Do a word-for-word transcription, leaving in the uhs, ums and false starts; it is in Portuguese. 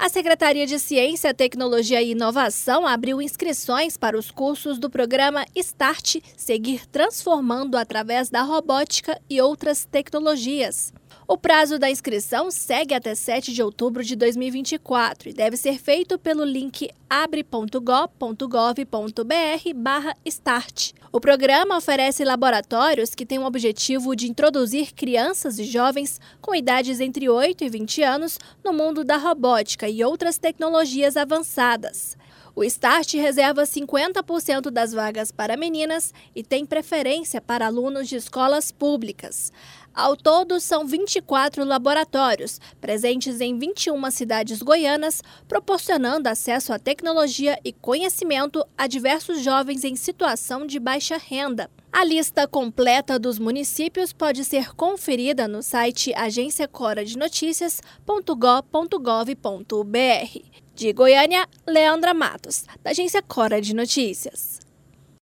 A Secretaria de Ciência, Tecnologia e Inovação abriu inscrições para os cursos do programa START Seguir Transformando através da robótica e outras tecnologias. O prazo da inscrição segue até sete de outubro de dois mil e vinte e quatro e deve ser feito pelo link abre ponto go ponto gov ponto br barra start. O programa oferece laboratórios que têm o objetivo de introduzir crianças e jovens com idades entre oito e vinte anos no mundo da robótica e outras tecnologias avançadas. O START reserva cinquenta por cento das vagas para meninas e tem preferência para alunos de escolas públicas. Ao todo, são vinte e quatro laboratórios, presentes em vinte e uma cidades goianas, proporcionando acesso à tecnologia e conhecimento a diversos jovens em situação de baixa renda. A lista completa dos municípios pode ser conferida no site agência cora de noticias ponto go ponto gov ponto br. De Goiânia, Leandra Matos, da Agência Cora de Notícias.